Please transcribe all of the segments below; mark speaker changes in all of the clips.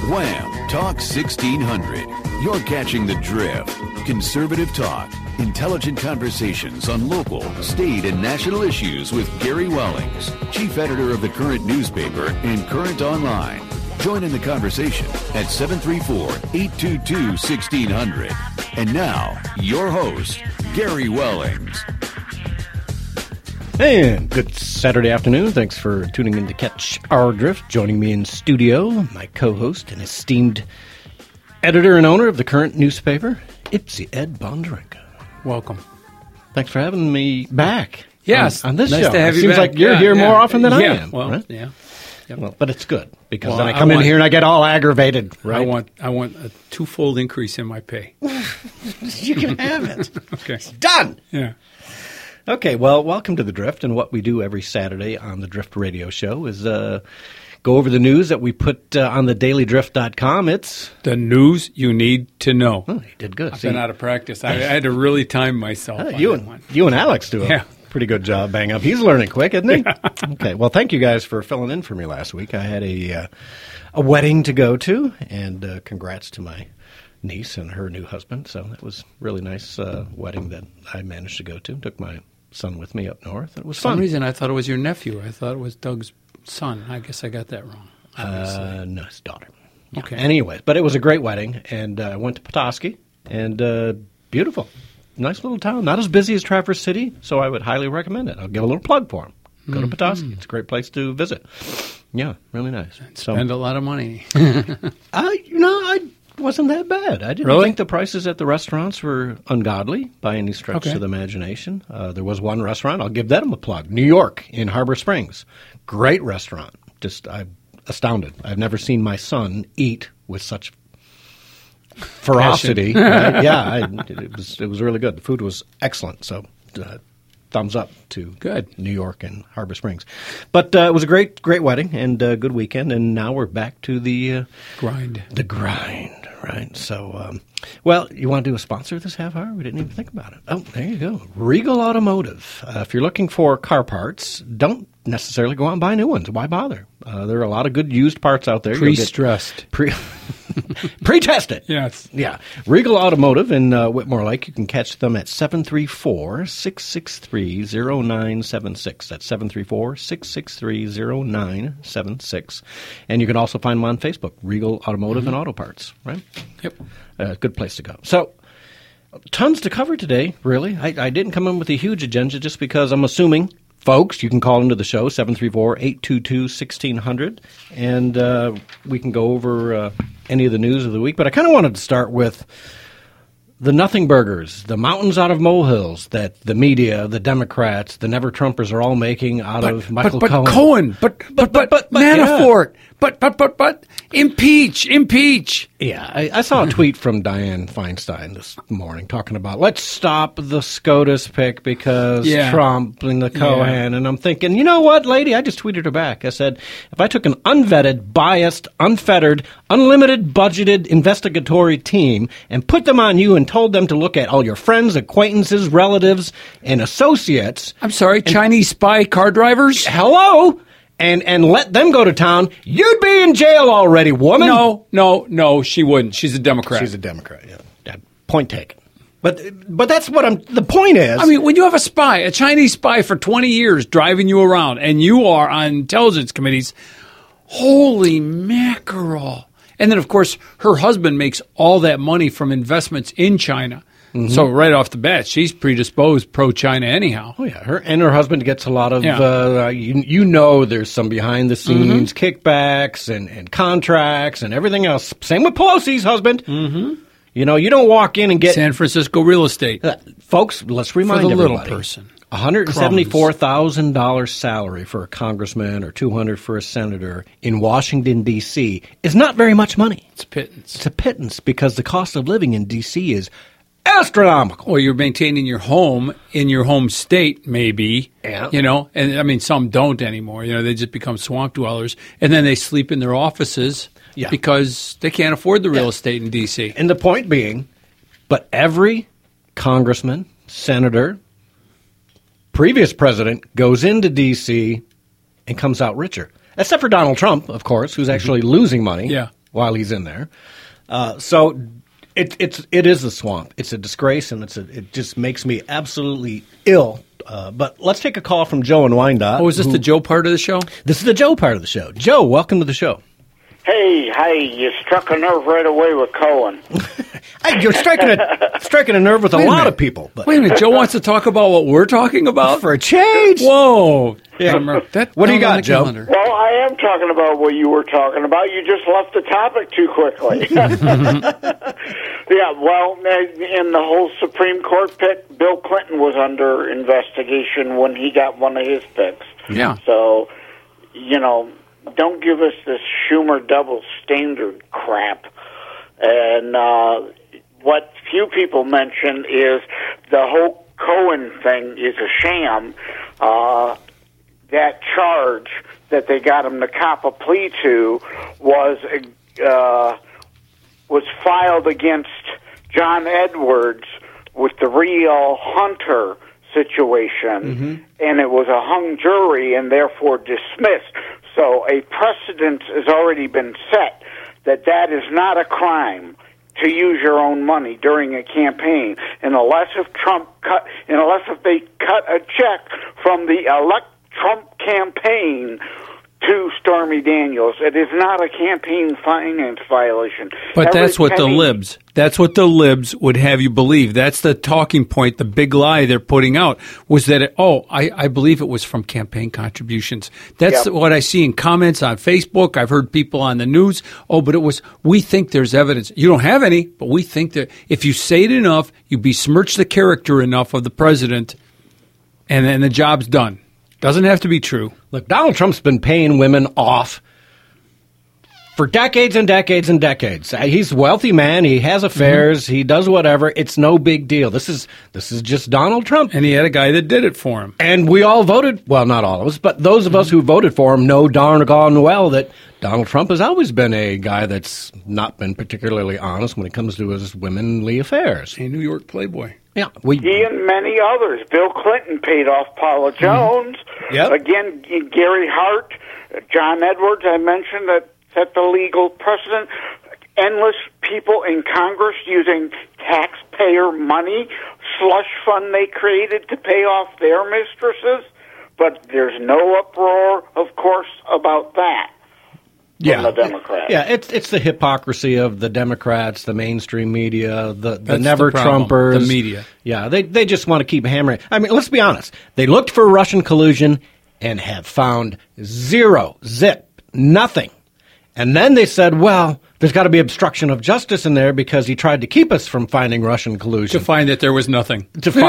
Speaker 1: Wham! Talk 1600. You're catching the drift. Conservative talk. Intelligent conversations on local, state, and national issues with Gary Wellings, chief editor of the Current newspaper and Current Online. Join in the conversation at 734-822-1600. And now, your host, Gary Wellings.
Speaker 2: And good Saturday afternoon. Thanks for tuning in to Catch Our Drift. Joining me in studio, my co-host and esteemed editor and owner of the Current newspaper, Ipsy Ed Bondarenka.
Speaker 3: Welcome.
Speaker 2: Thanks for having me back.
Speaker 3: Yes,
Speaker 2: on this
Speaker 3: nice
Speaker 2: show.
Speaker 3: to have
Speaker 2: it
Speaker 3: you
Speaker 2: seems
Speaker 3: back.
Speaker 2: like you're here more often than I am.
Speaker 3: Well,
Speaker 2: right?
Speaker 3: yeah. Yep.
Speaker 2: Well, but it's good because
Speaker 3: Well,
Speaker 2: then I come in here and I get all aggravated. Right?
Speaker 3: I want a twofold increase in my pay.
Speaker 2: You can have it.
Speaker 3: Okay.
Speaker 2: Done.
Speaker 3: Yeah.
Speaker 2: Okay, well, welcome to The Drift, and what we do every Saturday on the Drift Radio Show is go over the news that we put on the dailydrift.com. It's
Speaker 3: the news you need to know.
Speaker 2: Oh, you did good.
Speaker 3: I've been out of practice. I had to really time myself on
Speaker 2: you
Speaker 3: that
Speaker 2: and
Speaker 3: one.
Speaker 2: you and Alex do a pretty good job, bang up. He's learning quick, isn't he? Okay, well, thank you guys for filling in for me last week. I had a wedding to go to, and congrats to my niece and her new husband. So that was a really nice wedding that I managed to go to. Took my son with me up north. It was fun.
Speaker 3: For some reason, I thought it was your nephew. I thought it was Doug's son. I guess I got that wrong.
Speaker 2: No, his daughter. Yeah.
Speaker 3: Okay.
Speaker 2: Anyways, but it was a great wedding, and I went to Petoskey, and beautiful. Nice little town. Not as busy as Traverse City, so I would highly recommend it. I'll give a little plug for them. Go to Petoskey. It's a great place to visit. Yeah, really nice.
Speaker 3: Spend a lot of money.
Speaker 2: I wasn't that bad. I didn't
Speaker 3: Really?
Speaker 2: think the prices at the restaurants were ungodly by any stretch
Speaker 3: Okay.
Speaker 2: of the imagination. There was one restaurant. I'll give them a plug. New York in Harbor Springs. Great restaurant. I'm astounded. I've never seen my son eat with such ferocity. Right? Yeah, it was really good. The food was excellent. So thumbs up to New York and Harbor Springs. But it was a great wedding and a good weekend. And now we're back to the
Speaker 3: Grind.
Speaker 2: The grind, right? So, well, you want to do a sponsor this half hour? We didn't even think about it. Oh, there you go. Regal Automotive. If you're looking for car parts, don't necessarily go out and buy new ones. Why bother? There are a lot of good used parts out there.
Speaker 3: Pre-stressed.
Speaker 2: Pre-tested.
Speaker 3: Yes.
Speaker 2: Yeah. Regal Automotive in Whitmore Lake. You can catch them at 734-663-0976. That's 734-663-0976. And you can also find them on Facebook, Regal Automotive and Auto Parts, right?
Speaker 3: Yep.
Speaker 2: Good place to go. So, tons to cover today, really. I didn't come in with a huge agenda just because I'm assuming, folks, you can call into the show, 734-822-1600, and we can go over any of the news of the week. But I kind of wanted to start with the nothing burgers, the mountains out of molehills that the media, the Democrats, the Never-Trumpers are all making out of Michael Cohen.
Speaker 3: But Manafort. But impeach.
Speaker 2: Yeah, I saw a tweet from Dianne Feinstein this morning talking about let's stop the SCOTUS pick because Trump and the Cohen. And I'm thinking, you know what, lady? I just tweeted her back. I said, if I took an unvetted, biased, unfettered, unlimited, budgeted investigatory team and put them on you and told them to look at all your friends, acquaintances, relatives, and associates.
Speaker 3: I'm sorry, Chinese spy car drivers?
Speaker 2: Hello? And let them go to town, you'd be in jail already, woman.
Speaker 3: No, she wouldn't. She's a Democrat.
Speaker 2: She's a Democrat, yeah. Point taken. But that's what the point is.
Speaker 3: I mean, when you have a Chinese spy for 20 years driving you around, and you are on intelligence committees, holy mackerel. And then, of course, her husband makes all that money from investments in China. Mm-hmm. So right off the bat, she's predisposed pro-China anyhow.
Speaker 2: Oh, yeah. Her husband gets a lot of, there's some behind-the-scenes kickbacks and contracts and everything else. Same with Pelosi's husband. Mm-hmm. You know, you don't walk in and get...
Speaker 3: San Francisco real estate.
Speaker 2: Folks, let's remind
Speaker 3: everybody. For the
Speaker 2: everybody.
Speaker 3: little person.
Speaker 2: $174,000 salary for a congressman or $200 for a senator in Washington, D.C. is not very much money.
Speaker 3: It's a pittance.
Speaker 2: It's a pittance because the cost of living in D.C. is astronomical.
Speaker 3: Or you're maintaining your home in your home state, maybe.
Speaker 2: Yeah.
Speaker 3: You know, and I mean, some don't anymore. You know, they just become swamp dwellers. And then they sleep in their offices because they can't afford the real estate in D.C.
Speaker 2: And the point being, but every congressman, senator, previous president goes into D.C. and comes out richer. Except for Donald Trump, of course, who's actually losing money.
Speaker 3: Yeah.
Speaker 2: while he's in there. So it is a swamp. It's a disgrace, and it just makes me absolutely ill. But let's take a call from Joe in Wyandotte.
Speaker 3: Oh, is this the Joe part of the show?
Speaker 2: This is the Joe part of the show. Joe, welcome to the show.
Speaker 4: Hey, you struck a nerve right away with Cohen.
Speaker 2: Hey, you're striking a nerve with a lot of people. But.
Speaker 3: Wait a minute, Joe wants to talk about what we're talking about?
Speaker 2: For a change.
Speaker 3: Whoa.
Speaker 2: Yeah. What do you got, Joe?
Speaker 4: Well, I am talking about what you were talking about. You just left the topic too quickly. Yeah, well, in the whole Supreme Court pick, Bill Clinton was under investigation when he got one of his picks.
Speaker 3: Yeah.
Speaker 4: So, don't give us this Schumer double standard crap. And what few people mention is the whole Cohen thing is a sham. That charge that they got him to cop a plea to was filed against John Edwards with the real Hunter situation, and it was a hung jury and therefore dismissed. So a precedent has already been set that is not a crime to use your own money during a campaign, unless if they cut a check from the Trump campaign to Stormy Daniels. It is not a campaign finance violation.
Speaker 3: But that's what the libs would have you believe. That's the talking point, the big lie they're putting out, was that, I believe it was from campaign contributions. That's what I see in comments on Facebook. I've heard people on the news, but we think there's evidence. You don't have any, but we think that if you say it enough, you besmirch the character enough of the president, and then the job's done. Doesn't have to be true.
Speaker 2: Look, Donald Trump's been paying women off for decades and decades and decades. He's a wealthy man. He has affairs. He does whatever. It's no big deal. This is just Donald Trump.
Speaker 3: And he had a guy that did it for him.
Speaker 2: And we all voted, well, not all of us, but those of us who voted for him know darn gone well that Donald Trump has always been a guy that's not been particularly honest when it comes to his womanly affairs.
Speaker 3: A New York playboy.
Speaker 2: Yeah,
Speaker 4: he and many others. Bill Clinton paid off Paula Jones.
Speaker 2: Yep.
Speaker 4: Again, Gary Hart, John Edwards, I mentioned that set the legal precedent. Endless people in Congress using taxpayer money, slush fund they created to pay off their mistresses. But there's no uproar, of course, about that. From the Democrats.
Speaker 2: Yeah, it's the hypocrisy of the Democrats, the mainstream media, the never-Trumpers.
Speaker 3: The media.
Speaker 2: Yeah, they just want to keep hammering. I mean, let's be honest. They looked for Russian collusion and have found zero, nothing. And then they said, well, there's got to be obstruction of justice in there because he tried to keep us from finding Russian collusion.
Speaker 3: To find that there was nothing.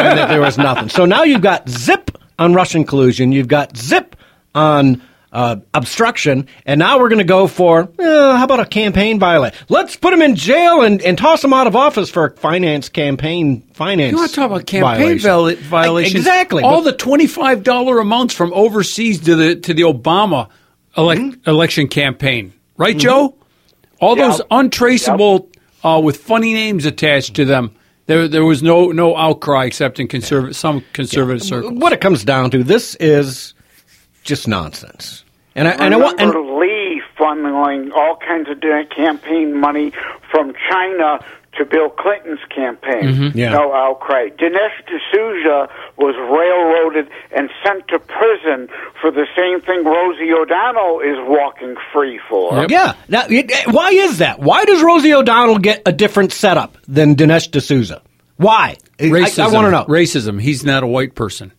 Speaker 2: So now you've got zip on Russian collusion. You've got zip on obstruction, and now we're going to go for, how about a campaign violation? Let's put him in jail and toss him out of office for campaign finance.
Speaker 3: You want to talk about campaign violations?
Speaker 2: Exactly.
Speaker 3: All the $25 amounts from overseas to the Obama election campain. Right, Joe? All those untraceable with funny names attached to them. There was no outcry except in some conservative circles.
Speaker 2: What it comes down to, this is just nonsense. And
Speaker 4: Lee funneling all kinds of campaign money from China to Bill Clinton's campaign. No outcry. Dinesh D'Souza was railroaded and sent to prison for the same thing Rosie O'Donnell is walking free for.
Speaker 2: Yep. Yeah. Now, why is that? Why does Rosie O'Donnell get a different setup than Dinesh D'Souza? Why?
Speaker 3: Racism.
Speaker 2: I want to know.
Speaker 3: Racism. He's not a white person.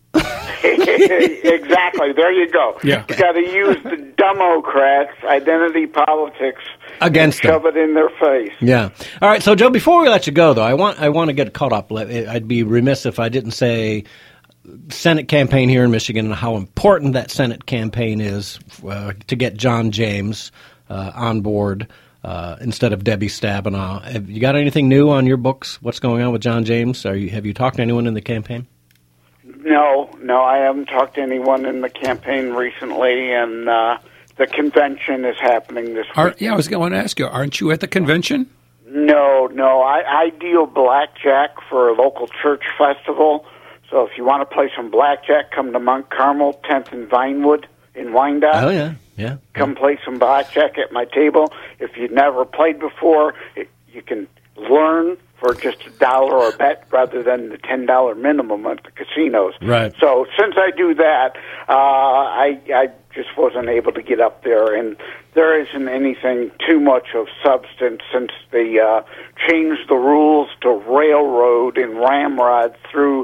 Speaker 4: Exactly. There you go.
Speaker 3: Yeah.
Speaker 4: You got to use the Democrats' identity politics
Speaker 2: against
Speaker 4: them. Shove it in their face.
Speaker 2: Yeah. All right. So, Joe, before we let you go, though, I want to get caught up. I'd be remiss if I didn't say Senate campaign here in Michigan and how important that Senate campaign is to get John James on board instead of Debbie Stabenow. Have you got anything new on your books? What's going on with John James? Have you talked to anyone in the campaign?
Speaker 4: No, I haven't talked to anyone in the campaign recently, and the convention is happening this week.
Speaker 3: I was going to ask you, aren't you at the convention?
Speaker 4: No, I deal blackjack for a local church festival, so if you want to play some blackjack, come to Mount Carmel, 10th and Vinewood in Wyandotte.
Speaker 2: Oh, yeah, yeah.
Speaker 4: Come play some blackjack at my table. If you've never played before, you can learn for just $1 a bet rather than the $10 minimum at the casinos.
Speaker 3: Right.
Speaker 4: So since I do that, I just wasn't able to get up there, and there isn't anything too much of substance since they changed the rules to railroad and ramrod through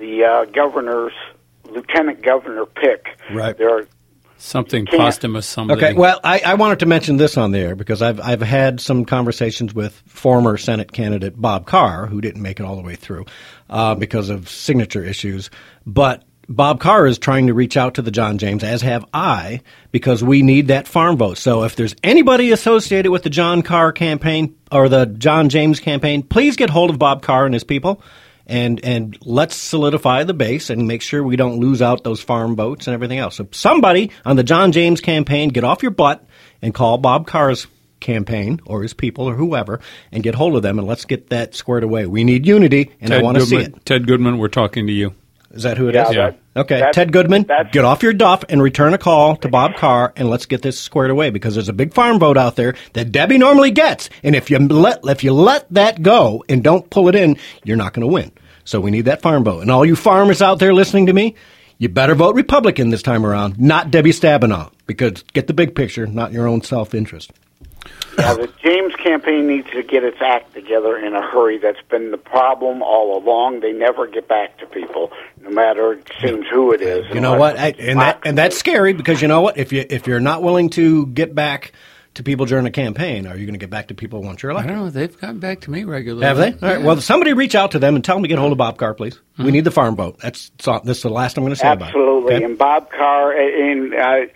Speaker 4: the lieutenant governor pick.
Speaker 2: Right.
Speaker 3: Something posthumous someday.
Speaker 2: Okay, well, I wanted to mention this on the air because I've had some conversations with former Senate candidate Bob Carr, who didn't make it all the way through because of signature issues. But Bob Carr is trying to reach out to the John James, as have I, because we need that farm vote. So if there's anybody associated with the John Carr campaign or the John James campaign, please get hold of Bob Carr and his people. And let's solidify the base and make sure we don't lose out those farm votes and everything else. So somebody on the John James campaign, get off your butt and call Bob Carr's campaign or his people or whoever and get hold of them, and let's get that squared away. We need unity, and I want to see it.
Speaker 3: Ted Goodman, we're talking to you.
Speaker 2: Is that who it is?
Speaker 3: Yeah.
Speaker 2: Okay, Ted Goodman, get off your duff and return a call to Bob Carr, and let's get this squared away, because there's a big farm vote out there that Debbie normally gets, and if you let that go and don't pull it in, you're not going to win. So we need that farm vote. And all you farmers out there listening to me, you better vote Republican this time around, not Debbie Stabenow, because get the big picture, not your own self-interest.
Speaker 4: Yeah, the James campaign needs to get its act together in a hurry. That's been the problem all along. They never get back to people, no matter it seems who it is.
Speaker 2: You know what? And that's scary, because you know what? If you're not willing to get back to people during a campaign, are you going to get back to people once you're elected?
Speaker 3: I don't know. They've gotten back to me regularly.
Speaker 2: Have they? All right. Well, somebody reach out to them and tell them to get hold of Bob Carr, please. Mm-hmm. We need the farm vote. This is the last I'm going to say about it.
Speaker 4: Absolutely.
Speaker 2: Okay?
Speaker 4: And Bob Carr and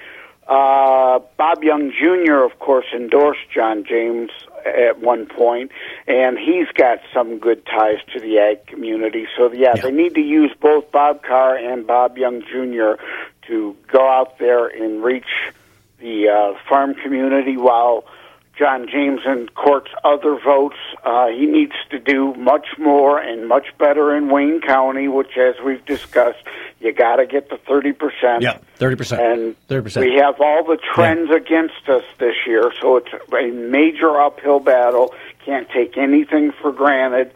Speaker 4: Bob Young Jr., of course, endorsed John James at one point, and he's got some good ties to the ag community. So, they need to use both Bob Carr and Bob Young Jr. to go out there and reach the farm community while John James courts other votes. He needs to do much more and much better in Wayne County, which, as we've discussed, you got to get the 30%.
Speaker 2: Yeah, 30%.
Speaker 4: And
Speaker 2: 30%.
Speaker 4: We have all the trends against us this year, so it's a major uphill battle. Can't take anything for granted.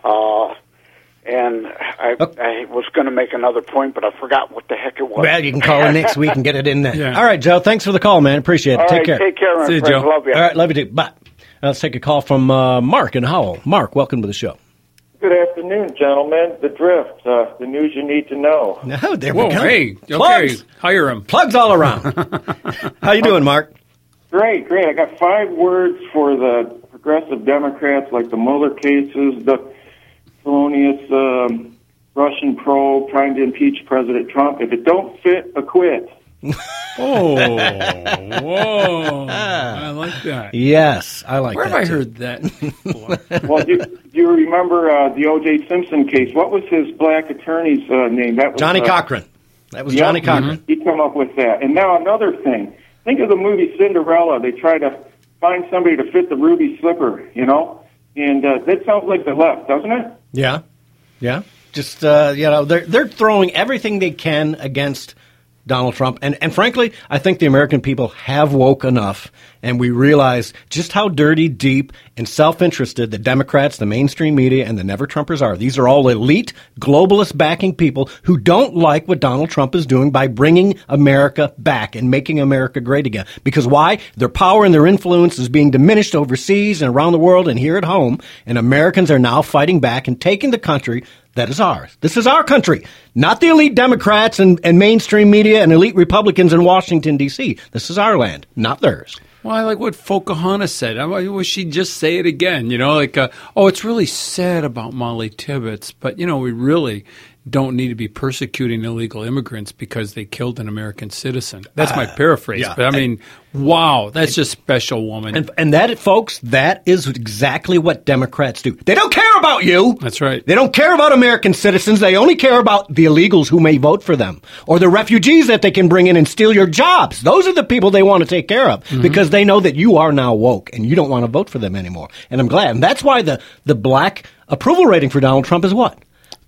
Speaker 4: And I was going to make another point, but I forgot what the heck it was.
Speaker 2: Well, you can call in next week and get it in there. Yeah. All right, Joe. Thanks for the call, man. Appreciate it. Take care.
Speaker 4: Take care, my friend.
Speaker 3: Joe.
Speaker 4: Love you.
Speaker 2: All right, love you too. Bye. Let's take a call from Mark in Howell. Mark, welcome to the show.
Speaker 5: Good afternoon, gentlemen. The Drift, the news you need to know.
Speaker 2: No, there
Speaker 3: we
Speaker 2: go.
Speaker 3: Hey,
Speaker 2: Plugs.
Speaker 3: Okay, hire him.
Speaker 2: Plugs all around. How you doing, Mark?
Speaker 5: Great. I got 5 words for the progressive Democrats, like the Mueller cases, the felonious Russian probe, trying to impeach President Trump. If it don't fit, acquit.
Speaker 3: Oh, whoa. I like that.
Speaker 2: Yes, I like
Speaker 3: Where
Speaker 2: that.
Speaker 3: Where have I heard that before?
Speaker 5: Well, do you remember the O.J. Simpson case? What was his black attorney's name? That was
Speaker 2: Johnny Cochran. That was Johnny Cochran.
Speaker 5: He came up with that. And now another thing. Think of the movie Cinderella. They try to find somebody to fit the ruby slipper, you know? And that sounds like the left, doesn't it?
Speaker 2: Yeah. Just, they're throwing everything they can against Donald Trump. And frankly, I think the American people have woke enough, and we realize just how dirty, deep, and self-interested the Democrats, the mainstream media, and the Never-Trumpers are. These are all elite, globalist backing people who don't like what Donald Trump is doing by bringing America back and making America great again. Because why? Their power and their influence is being diminished overseas and around the world and here at home, and Americans are now fighting back and taking the country that is ours. This is our country, not the elite Democrats and mainstream media and elite Republicans in Washington, D.C. This is our land, not theirs.
Speaker 3: Well, I like what Pocahontas said. I wish she'd just say it again, it's really sad about Molly Tibbetts, but, we really don't need to be persecuting illegal immigrants because they killed an American citizen. That's my paraphrase. Yeah. But, wow, that's just special, woman.
Speaker 2: And that, folks, that is exactly what Democrats do. They don't care about you.
Speaker 3: That's right.
Speaker 2: They don't care about American citizens. They only care about the illegals who may vote for them or the refugees that they can bring in and steal your jobs. Those are the people they want to take care of because they know that you are now woke and you don't want to vote for them anymore. And I'm glad. And that's why the black approval rating for Donald Trump is what?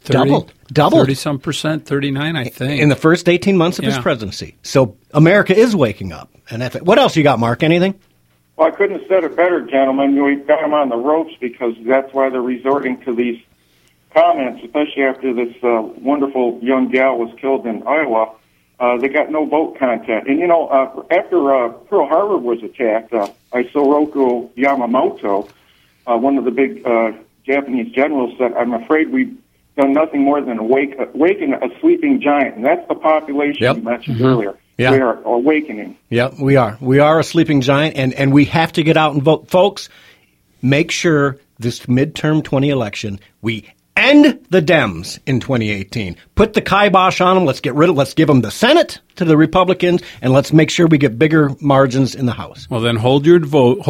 Speaker 2: Doubled.
Speaker 3: 30-some percent, 39, I think.
Speaker 2: In the first 18 months of his presidency. So America is waking up. And what else you got, Mark? Anything?
Speaker 5: Well, I couldn't have said it better, gentlemen. We've got them on the ropes because that's why they're resorting to these comments, especially after this wonderful young gal was killed in Iowa. They got no vote content. And, after Pearl Harbor was attacked, Isoroku Yamamoto, one of the big Japanese generals, said, I'm afraid we've done nothing more than awaken a sleeping giant. And that's the population you mentioned earlier.
Speaker 2: Yeah.
Speaker 5: We are awakening.
Speaker 2: Yeah, we are. We are a sleeping giant, and we have to get out and vote. Folks, make sure this midterm 20 election, we end the Dems in 2018. Put the kibosh on them. Let's give them the Senate to the Republicans, and let's make sure we get bigger margins in the House.
Speaker 3: Well, then hold your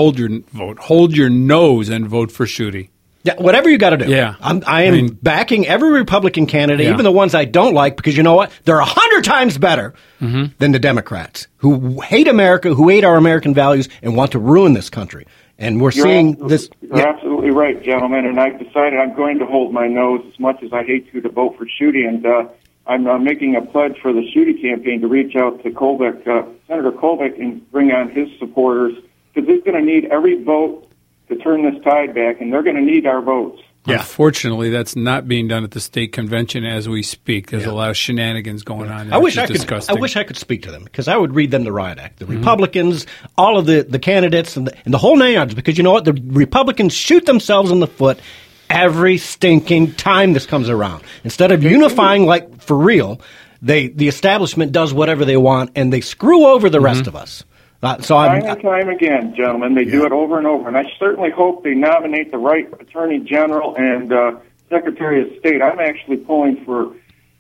Speaker 3: nose and vote for Schuette.
Speaker 2: Yeah, whatever you got to do.
Speaker 3: Yeah.
Speaker 2: I am backing every Republican candidate, even the ones I don't like, because you know what? They're 100 times better than the Democrats, who hate America, who hate our American values, and want to ruin this country. And we're seeing this.
Speaker 5: You're absolutely right, gentlemen. And I've decided I'm going to hold my nose as much as I hate to vote for Schuette. And I'm making a pledge for the Schuette campaign to reach out to Senator Colbeck, and bring on his supporters, because he's going to need every vote to turn this tide back, and they're going to need our votes.
Speaker 2: Yeah.
Speaker 3: Unfortunately, that's not being done at the state convention as we speak. There's a lot of shenanigans going on.
Speaker 2: I wish I could speak to them, because I would read them the riot act. The Republicans, all of the candidates, and the whole 9 yards. Because you know what? The Republicans shoot themselves in the foot every stinking time this comes around. Instead of unifying like for real, the establishment does whatever they want, and they screw over the rest of us.
Speaker 5: Time and time again, gentlemen, they do it over and over. And I certainly hope they nominate the right Attorney General and Secretary of State. I'm actually pulling for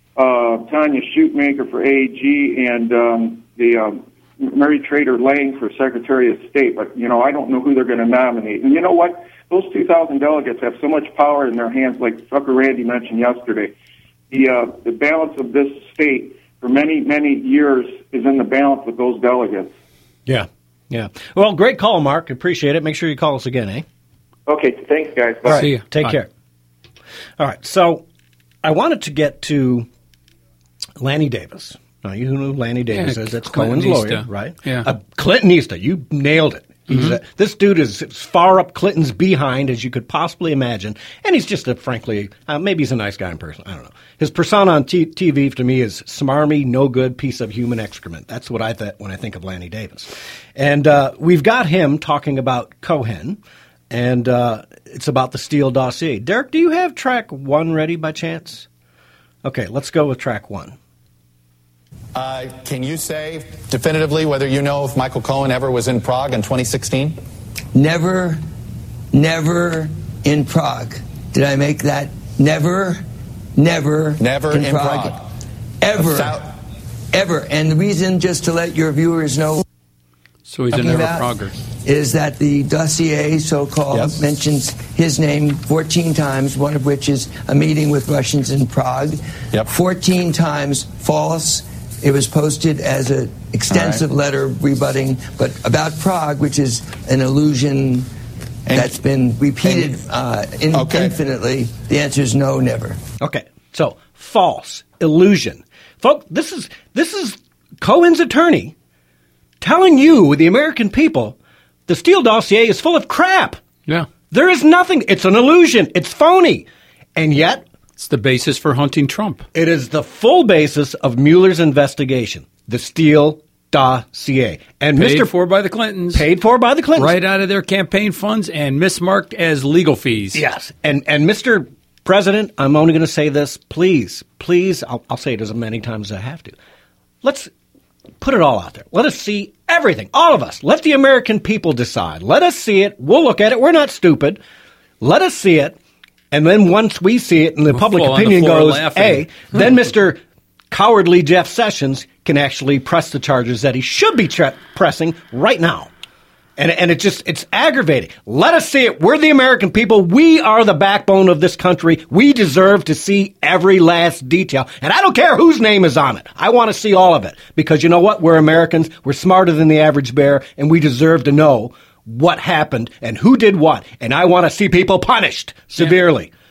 Speaker 5: Tanya Shoemaker for AG and the Mary Trader Lang for Secretary of State. But, I don't know who they're going to nominate. And you know what? Those 2,000 delegates have so much power in their hands, like Tucker Randy mentioned yesterday. The balance of this state for many, many years is in the balance with those delegates.
Speaker 2: Yeah. Well, great call, Mark. Appreciate it. Make sure you call us again, eh?
Speaker 5: Okay. Thanks, guys. Bye.
Speaker 2: All right.
Speaker 3: See you.
Speaker 2: Take care. All right. So I wanted to get to Lanny Davis. Now, you know who Lanny Davis is. That's Cohen's lawyer, right?
Speaker 3: Yeah.
Speaker 2: Clintonista. You nailed it. This dude is as far up Clinton's behind as you could possibly imagine. And he's just frankly, maybe he's a nice guy in person. I don't know. His persona on TV to me is smarmy, no good piece of human excrement. That's what I thought when I think of Lanny Davis. And we've got him talking about Cohen, and it's about the Steele dossier. Derek, do you have track 1 ready by chance? Okay, let's go with track 1.
Speaker 6: Can you say definitively whether you know if Michael Cohen ever was in Prague in 2016?
Speaker 7: Never in Prague. Did I make that? Never in Prague. Ever. And the reason, just to let your viewers know,
Speaker 3: so he's a never Prager,
Speaker 7: is that the dossier, so-called, mentions his name 14 times, one of which is a meeting with Russians in Prague. 14 times false. It was posted as an extensive letter rebutting, but about Prague, which is an illusion that's been repeated infinitely. The answer is no, never.
Speaker 2: Okay, so false, illusion, folks. This is Cohen's attorney telling you, the American people, the Steele dossier is full of crap.
Speaker 3: Yeah,
Speaker 2: there is nothing. It's an illusion. It's phony, and yet.
Speaker 3: It's the basis for hunting Trump.
Speaker 2: It is the full basis of Mueller's investigation, the Steele dossier. And
Speaker 3: paid for by the Clintons.
Speaker 2: Paid for by the Clintons.
Speaker 3: Right out of their campaign funds and mismarked as legal fees.
Speaker 2: Yes. And Mr. President, I'm only going to say this. Please, I'll say it as many times as I have to. Let's put it all out there. Let us see everything. All of us. Let the American people decide. Let us see it. We'll look at it. We're not stupid. Let us see it. And then once we see it and the public opinion goes, then Mr. Cowardly Jeff Sessions can actually press the charges that he should be pressing right now. And it's aggravating. Let us see it. We're the American people. We are the backbone of this country. We deserve to see every last detail. And I don't care whose name is on it. I want to see all of it. Because you know what? We're Americans. We're smarter than the average bear. And we deserve to know what happened and who did what. And I want to see people punished severely.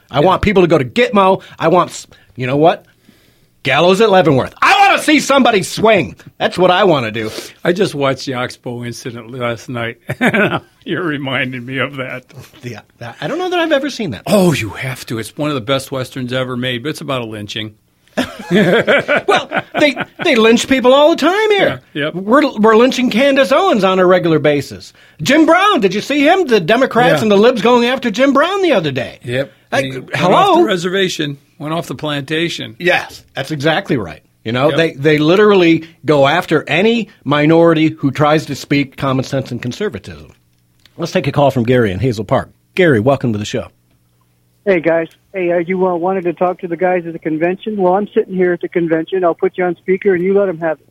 Speaker 2: I want people to go to Gitmo. I want, you know what? Gallows at Leavenworth. I want to see somebody swing. That's what I want to do.
Speaker 3: I just watched the Oxbow incident last night. You're reminding me of that.
Speaker 2: Yeah, I don't know that I've ever seen that.
Speaker 3: Oh, you have to. It's one of the best Westerns ever made, but it's about a lynching.
Speaker 2: Well, they lynch people all the time here.
Speaker 3: Yeah, yep.
Speaker 2: We're lynching Candace Owens on a regular basis. Jim Brown, did you see him? The Democrats and the Libs going after Jim Brown the other day.
Speaker 3: Yep.
Speaker 2: Hello?
Speaker 3: Went off the reservation, went off the plantation.
Speaker 2: Yes, that's exactly right. You know, they literally go after any minority who tries to speak common sense and conservatism. Let's take a call from Gary in Hazel Park. Gary, welcome to the show.
Speaker 8: Hey, guys. Hey, you wanted to talk to the guys at the convention? Well, I'm sitting here at the convention. I'll put you on speaker, and you let them have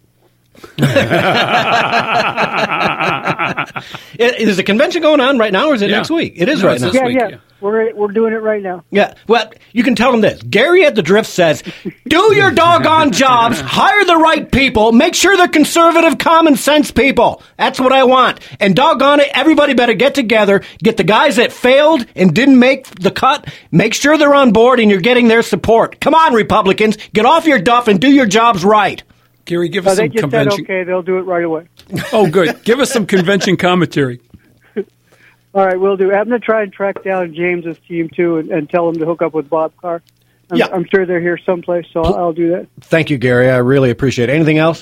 Speaker 8: it.
Speaker 2: Is the convention going on right now, or is it next week? It is right now.
Speaker 8: Yeah. We're doing it right now.
Speaker 2: Yeah. Well, you can tell them this. Gary at the Drift says, do your doggone jobs, hire the right people, make sure they're conservative, common sense people. That's what I want. And doggone it, everybody better get together, get the guys that failed and didn't make the cut, make sure they're on board and you're getting their support. Come on, Republicans, get off your duff and do your jobs right.
Speaker 3: Gary, give us some convention.
Speaker 8: They just said, okay, they'll do it right away.
Speaker 3: Oh, good. Give us some convention commentary.
Speaker 8: All right, we'll do. I'm going to try and track down James's team, too, and tell them to hook up with Bob Carr. I'm sure they're here someplace, so I'll do that.
Speaker 2: Thank you, Gary. I really appreciate it. Anything else?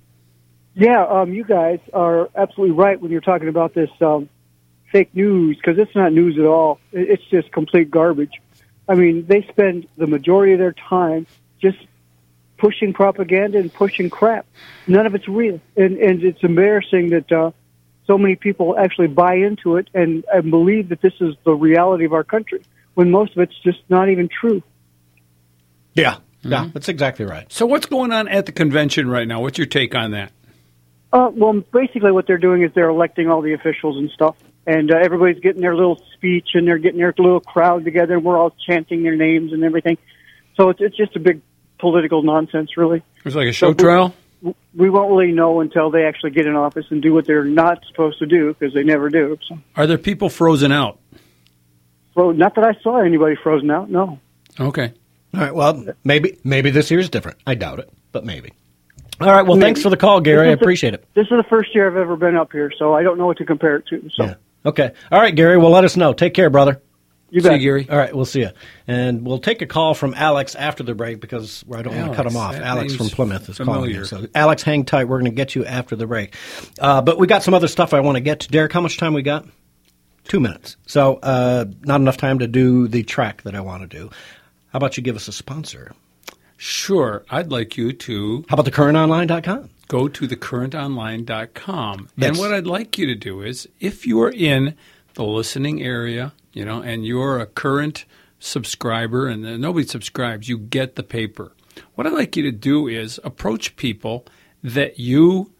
Speaker 8: Yeah, you guys are absolutely right when you're talking about this fake news, because it's not news at all. It's just complete garbage. I mean, they spend the majority of their time just pushing propaganda and pushing crap. None of it's real. And it's embarrassing that so many people actually buy into it and believe that this is the reality of our country, when most of it's just not even true.
Speaker 2: Yeah, that's exactly right.
Speaker 3: So what's going on at the convention right now? What's your take on that?
Speaker 8: Well, basically what they're doing is they're electing all the officials and stuff, and everybody's getting their little speech, and they're getting their little crowd together, and we're all chanting their names and everything. So it's just a big political nonsense, really.
Speaker 3: It's like a show trial?
Speaker 8: We won't really know until they actually get in office and do what they're not supposed to do, because they never do. So.
Speaker 3: Are there people frozen out?
Speaker 8: Well, not that I saw anybody frozen out, no.
Speaker 3: Okay.
Speaker 2: All right, well, maybe this year's different. I doubt it, but maybe. All right, well, thanks for the call, Gary. I appreciate it.
Speaker 8: This is the first year I've ever been up here, so I don't know what to compare it to. So.
Speaker 2: Yeah. Okay. All right, Gary, well, let us know. Take care, brother.
Speaker 8: You bet.
Speaker 3: See you, Gary.
Speaker 2: All right, we'll see you. And we'll take a call from Alex after the break because I don't want to cut him off. Alex from Plymouth is calling you. So, Alex, hang tight. We're going to get you after the break. But we got some other stuff I want to get to. Derek, how much time we got? 2 minutes. So not enough time to do the track that I want to do. How about you give us a sponsor?
Speaker 3: Sure. I'd like you to...
Speaker 2: How about thecurrentonline.com?
Speaker 3: Go to thecurrentonline.com. And what I'd like you to do is, if you are in the listening area, and you're a current subscriber, and nobody subscribes, you get the paper. What I'd like you to do is approach people that you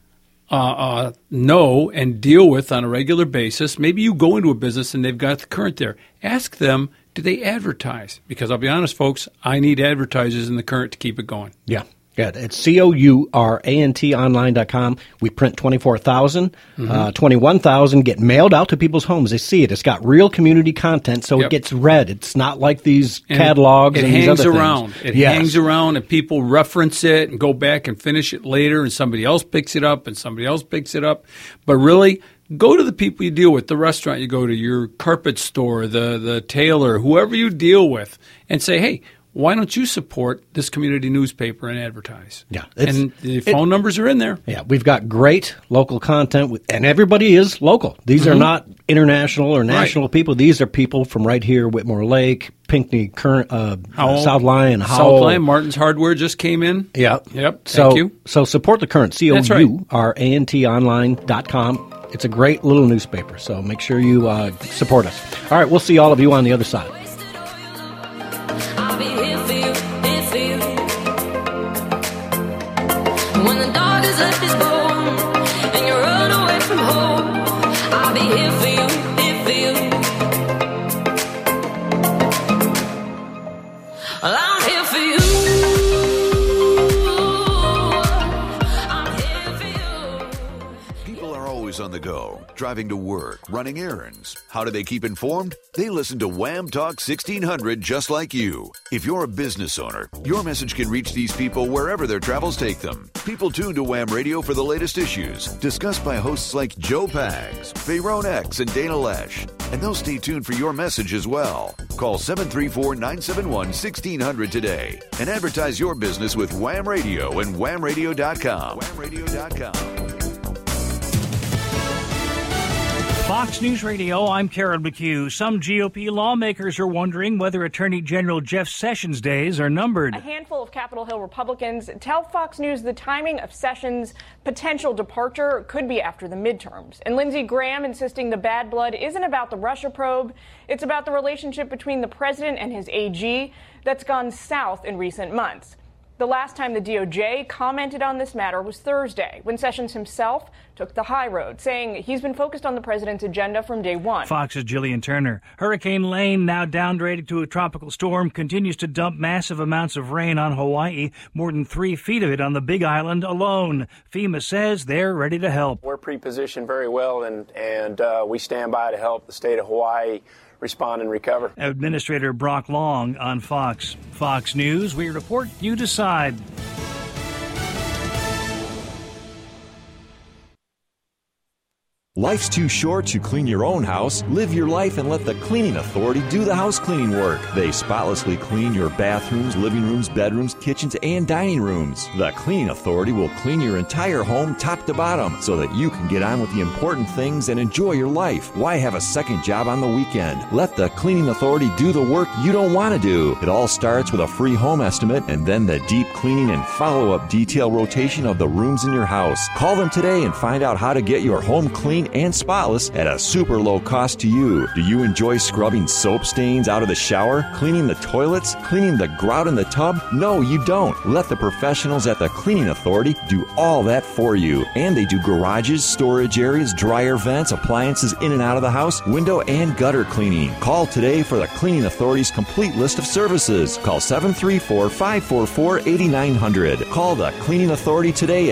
Speaker 3: know and deal with on a regular basis. Maybe you go into a business and they've got the Current there. Ask them, do they advertise? Because I'll be honest, folks, I need advertisers in the Current to keep it going.
Speaker 2: Yeah. Yeah, it's COURANTonline.com. We print 24,000. 21,000 get mailed out to people's homes. They see it. It's got real community content, so it gets read. It's not like these catalogs and these other things.
Speaker 3: It hangs around, and people reference it and go back and finish it later, and somebody else picks it up, and somebody else picks it up. But really, go to the people you deal with, the restaurant you go to, your carpet store, the tailor, whoever you deal with, and say, hey, why don't you support this community newspaper and advertise?
Speaker 2: Yeah.
Speaker 3: And the phone numbers are in there.
Speaker 2: Yeah, we've got great local content, and everybody is local. These are not international or national people. These are people from right here, Whitmore Lake, Pinckney, South Lyon, Howell.
Speaker 3: South Lyon, Martin's Hardware just came in.
Speaker 2: Yeah.
Speaker 3: Yep, thank you.
Speaker 2: So support the Current, COURANTonline.com. It's a great little newspaper, so make sure you support us. All right, we'll see all of you on the other side.
Speaker 1: always on the go, driving to work, running errands. How do they keep informed? They listen to Wham Talk 1600 just like you. If you're a business owner, your message can reach these people wherever their travels take them. People tune to Wham Radio for the latest issues, discussed by hosts like Joe Pags, Fayron X, and Dana Lesh. And they'll stay tuned for your message as well. Call 734-971-1600 today and advertise your business with Wham Radio and whamradio.com. Whamradio.com.
Speaker 9: Fox News Radio, I'm Karen McHugh. Some GOP lawmakers are wondering whether Attorney General Jeff Sessions' days are numbered.
Speaker 10: A handful of Capitol Hill Republicans tell Fox News the timing of Sessions' potential departure could be after the midterms. And Lindsey Graham insisting the bad blood isn't about the Russia probe. It's about the relationship between the president and his AG that's gone south in recent months. The last time the DOJ commented on this matter was Thursday, when Sessions himself took the high road, saying he's been focused on the president's agenda from day one.
Speaker 9: Fox's Jillian Turner. Hurricane Lane, now downgraded to a tropical storm, continues to dump massive amounts of rain on Hawaii, more than 3 feet of it on the Big Island alone. FEMA says they're ready to help.
Speaker 11: We're pre-positioned very well, and we stand by to help the state of Hawaii respond and recover.
Speaker 9: Administrator Brock Long on Fox. Fox News, we report, you decide.
Speaker 12: Life's too short to clean your own house. Live your life and let the Cleaning Authority do the house cleaning work. They spotlessly clean your bathrooms, living rooms, bedrooms, kitchens, and dining rooms. The Cleaning Authority will clean your entire home top to bottom so that you can get on with the important things and enjoy your life. Why have a second job on the weekend? Let the Cleaning Authority do the work you don't want to do. It all starts with a free home estimate and then the deep cleaning and follow-up detail rotation of the rooms in your house. Call them today and find out how to get your home clean and spotless at a super low cost to you. Do you enjoy scrubbing soap stains out of the shower, cleaning the toilets, cleaning the grout in the tub? No, you don't. Let the professionals at the Cleaning Authority do all that for you. And they do garages, storage areas, dryer vents, appliances in and out of the house, window and gutter cleaning. Call today for the Cleaning Authority's complete list of services. Call 734-544-8900. Call the Cleaning Authority today at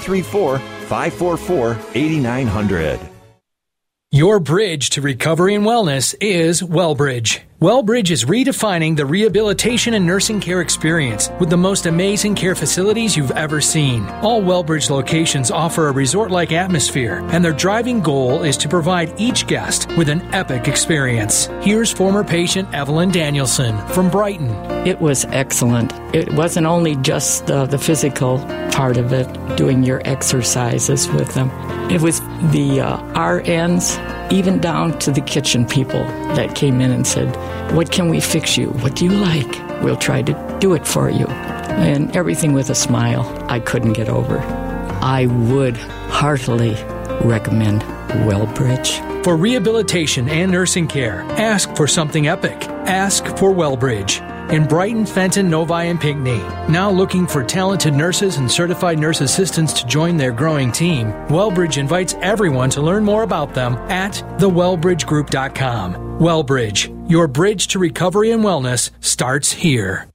Speaker 12: 734-544-8900.
Speaker 13: Your bridge to recovery and wellness is WellBridge. WellBridge is redefining the rehabilitation and nursing care experience with the most amazing care facilities you've ever seen. All WellBridge locations offer a resort-like atmosphere, and their driving goal is to provide each guest with an epic experience. Here's former patient Evelyn Danielson from Brighton.
Speaker 14: It was excellent. It wasn't only just the physical part of it, doing your exercises with them. It was the RNs, even down to the kitchen people that came in and said, "What can we fix you? What do you like? We'll try to do it for you." And everything with a smile. I couldn't get over. I would heartily recommend WellBridge.
Speaker 13: For rehabilitation and nursing care, ask for something epic. Ask for WellBridge. In Brighton, Fenton, Novi, and Pinckney. Now looking for talented nurses and certified nurse assistants to join their growing team, WellBridge invites everyone to learn more about them at thewellbridgegroup.com. WellBridge, your bridge to recovery and wellness starts here.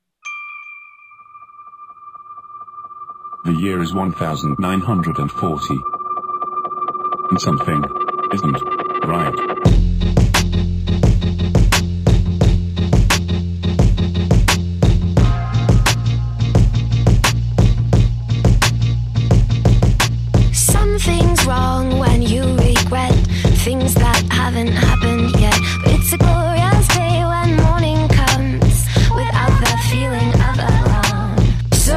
Speaker 15: The year is 1940. And something isn't right.
Speaker 16: Something's wrong when you regret things that haven't happened yet. It's a glorious day when morning comes without that feeling of alarm. So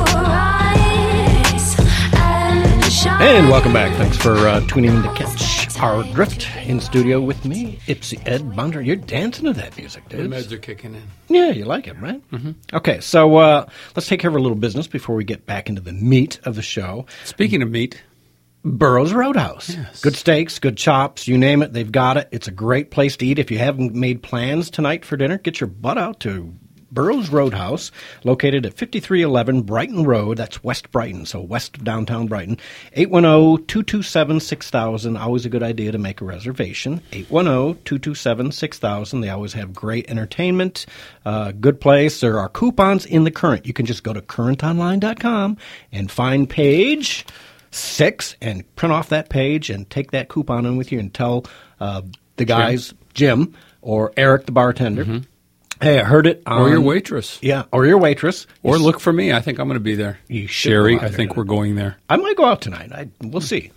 Speaker 16: rise and shine.
Speaker 2: And welcome back. Thanks for tuning in to catch our drift. In studio with me, Ipsy Ed Bonder. You're dancing to that music, dude.
Speaker 3: The meds are kicking in.
Speaker 2: Yeah, you like it, right?
Speaker 3: Mm-hmm.
Speaker 2: Okay, so let's take care of a little business before we get back into the meat of the show.
Speaker 3: Speaking of meat,
Speaker 2: Burroughs Roadhouse.
Speaker 3: Yes.
Speaker 2: Good steaks, good chops, you name it, they've got it. It's a great place to eat. If you haven't made plans tonight for dinner, get your butt out to Burroughs Roadhouse, located at 5311 Brighton Road. That's West Brighton, so west of downtown Brighton. 810-227-6000. Always a good idea to make a reservation. 810-227-6000. They always have great entertainment. Good place. There are coupons in the Current. You can just go to currentonline.com and find page 6 and print off that page and take that coupon in with you and tell the guys, Jim or Eric, the bartender, hey, I heard it on...
Speaker 3: Or your waitress.
Speaker 2: Yeah, or your waitress.
Speaker 3: Or look for me. I think I'm going to be there. Sherry, I think we're going there.
Speaker 2: I might go out tonight. We'll see.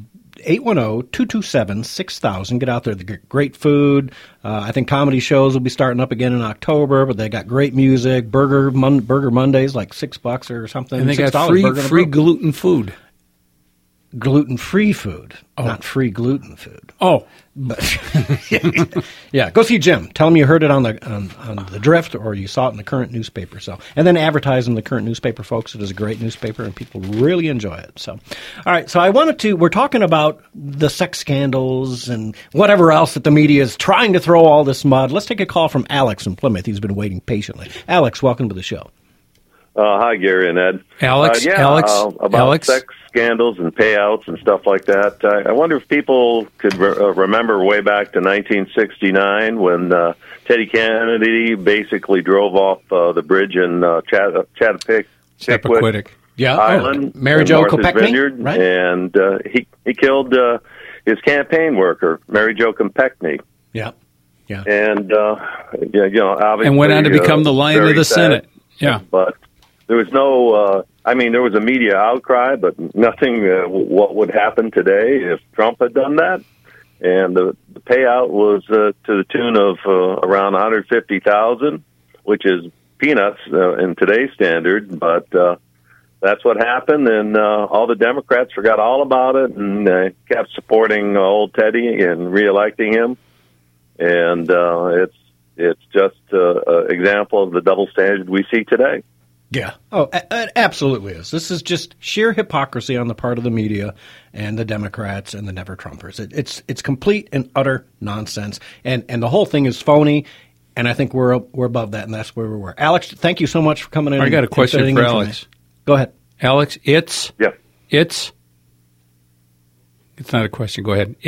Speaker 2: 810-227-6000. Get out there. They get great food. I think comedy shows will be starting up again in October, but they got great music. Burger Mondays, like $6 or something.
Speaker 3: And they got free gluten food.
Speaker 2: Gluten-free food, not free gluten food.
Speaker 3: Oh.
Speaker 2: But yeah, go see Jim. Tell him you heard it on the Drift or you saw it in the Current newspaper. So, and then advertise in the Current newspaper, folks. It is a great newspaper and people really enjoy it. So, all right. So we're talking about the sex scandals and whatever else that the media is trying to throw all this mud. Let's take a call from Alex in Plymouth. He's been waiting patiently. Alex, welcome to the show.
Speaker 17: Hi, Gary and Ed.
Speaker 3: Alex,
Speaker 17: about sex scandals and payouts and stuff like that. I wonder if people could remember way back to 1969 when Teddy Kennedy basically drove off the bridge in Chappaquiddick Island,
Speaker 2: Mary Jo Kopechne, right?
Speaker 17: And he killed his campaign worker, Mary Jo Kopechne.
Speaker 2: Yeah.
Speaker 17: And obviously,
Speaker 3: and went on to become the Lion of the Senate. Yeah,
Speaker 17: but there was no. There was a media outcry, but nothing. What would happen today if Trump had done that? And the payout was to the tune of around $150,000, which is peanuts in today's standard. But that's what happened, and all the Democrats forgot all about it and kept supporting old Teddy and reelecting him. And it's just an example of the double standard we see today.
Speaker 2: Yeah. Oh, it absolutely is. This is just sheer hypocrisy on the part of the media and the Democrats and the Never-Trumpers. It's complete and utter nonsense, and the whole thing is phony. And I think we're above that, and that's where we were. Alex, thank you so much for coming in.
Speaker 3: I got a question for Alex.
Speaker 2: Go ahead,
Speaker 3: Alex. It's not a question. Go ahead.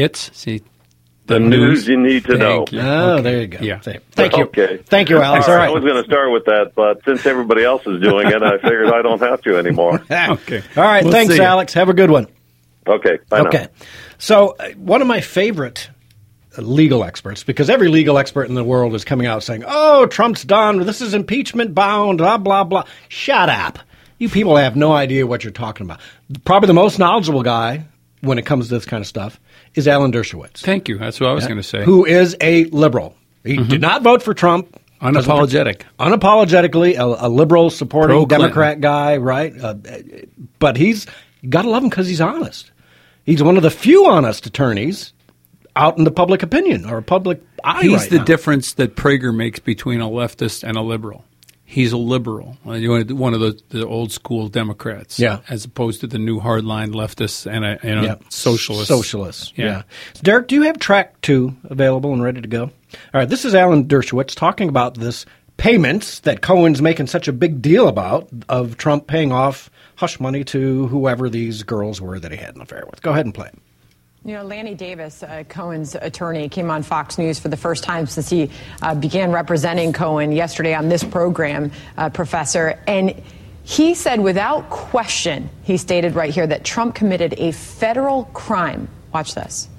Speaker 17: The news you need to know.
Speaker 2: Oh, there you go.
Speaker 3: Yeah.
Speaker 2: Thank you.
Speaker 17: Okay.
Speaker 2: Thank you, Alex. All right.
Speaker 17: I was going to start with that, but since everybody else is doing it, I figured I don't have to anymore.
Speaker 2: Okay. All right. Thanks, Alex. Have a good one.
Speaker 17: Okay. Bye now.
Speaker 2: So one of my favorite legal experts, because every legal expert in the world is coming out saying, oh, Trump's done. This is impeachment bound, blah, blah, blah. Shut up. You people have no idea what you're talking about. Probably the most knowledgeable guy when it comes to this kind of stuff is Alan Dershowitz.
Speaker 3: Thank you. That's what I was going to say.
Speaker 2: Who is a liberal. He did not vote for Trump. Unapologetically, a liberal supporting Democrat guy, right? But you got to love him because he's honest. He's one of the few honest attorneys out in the public opinion or public eye.
Speaker 3: He's the difference that Prager makes between a leftist and a liberal. He's a liberal, one of the old school Democrats, as opposed to the new hardline leftists and a socialist.
Speaker 2: Socialists, yeah. Derek, do you have track 2 available and ready to go? All right, this is Alan Dershowitz talking about this payments that Cohen's making such a big deal about of Trump paying off hush money to whoever these girls were that he had an affair with. Go ahead and play it.
Speaker 18: You know, Lanny Davis, Cohen's attorney, came on Fox News for the first time since he began representing Cohen yesterday on this program, Professor. And he said without question, he stated right here, that Trump committed a federal crime. Watch this.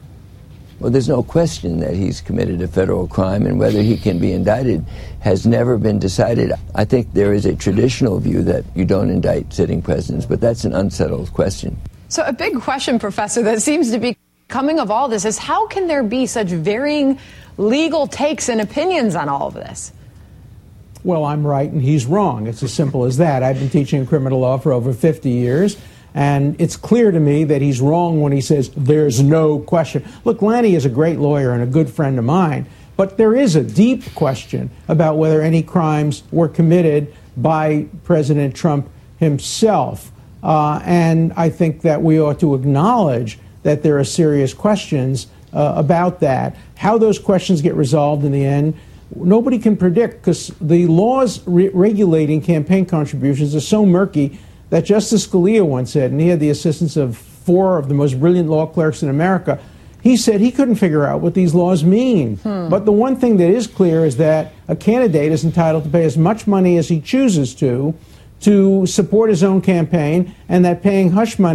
Speaker 7: Well, there's no question that he's committed a federal crime, and whether he can be indicted has never been decided. I think there is a traditional view that you don't indict sitting presidents, but that's an unsettled question.
Speaker 18: So a big question, Professor, that seems to be coming of all this is how can there be such varying legal takes and opinions on all of this?
Speaker 19: Well, I'm right and he's wrong. It's as simple as that. I've been teaching criminal law for over 50 years, and it's clear to me that he's wrong when he says there's no question. Look, Lanny is a great lawyer and a good friend of mine, but there is a deep question about whether any crimes were committed by President Trump himself. And I think that we ought to acknowledge that there are serious questions about that. How those questions get resolved in the end, nobody can predict, because the laws regulating campaign contributions are so murky that Justice Scalia once said, and he had the assistance of 4 of the most brilliant law clerks in America, he said he couldn't figure out what these laws mean. But the one thing that is clear is that a candidate is entitled to pay as much money as he chooses to support his own campaign, and that paying hush money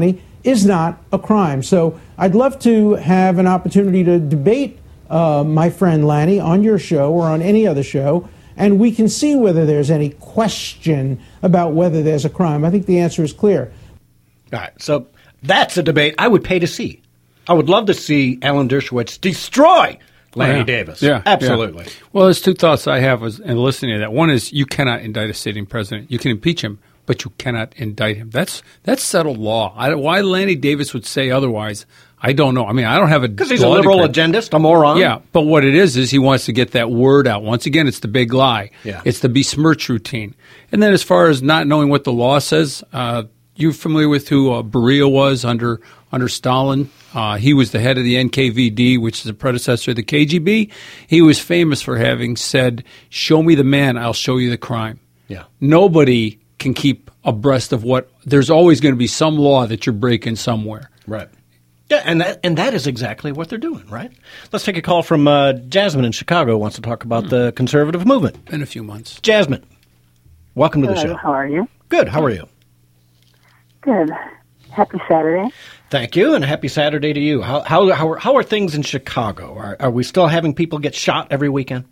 Speaker 19: is not a crime. So I'd love to have an opportunity to debate my friend Lanny on your show or on any other show, and we can see whether there's any question about whether there's a crime. I think the answer is clear.
Speaker 2: All right, so that's a debate I would pay to see. I would love to see Alan Dershowitz destroy Lanny Davis.
Speaker 3: Yeah,
Speaker 2: absolutely.
Speaker 3: Yeah. Well, there's two thoughts I have in listening to that. One is you cannot indict a sitting president. You can impeach him, but you cannot indict him. That's settled law. Why Lanny Davis would say otherwise, I don't know. I mean, I don't have a
Speaker 2: because he's a liberal agendist, a moron.
Speaker 3: Yeah, but what it is he wants to get that word out. Once again, it's the big lie.
Speaker 2: Yeah.
Speaker 3: It's the besmirch routine. And then as far as not knowing what the law says, you're familiar with who Beria was under Stalin? He was the head of the NKVD, which is the predecessor of the KGB. He was famous for having said, "Show me the man, I'll show you the crime."
Speaker 2: Yeah.
Speaker 3: Nobody can keep abreast of there's always going to be some law that you're breaking somewhere.
Speaker 2: Right. Yeah, and that is exactly what they're doing, right? Let's take a call from Jasmine in Chicago, who wants to talk about the conservative movement.
Speaker 3: In a few months.
Speaker 2: Jasmine, welcome to the show.
Speaker 20: How are you?
Speaker 2: Good. How are you?
Speaker 20: Good. Happy Saturday.
Speaker 2: Thank you, and happy Saturday to you. How are things in Chicago? Are we still having people get shot every weekend?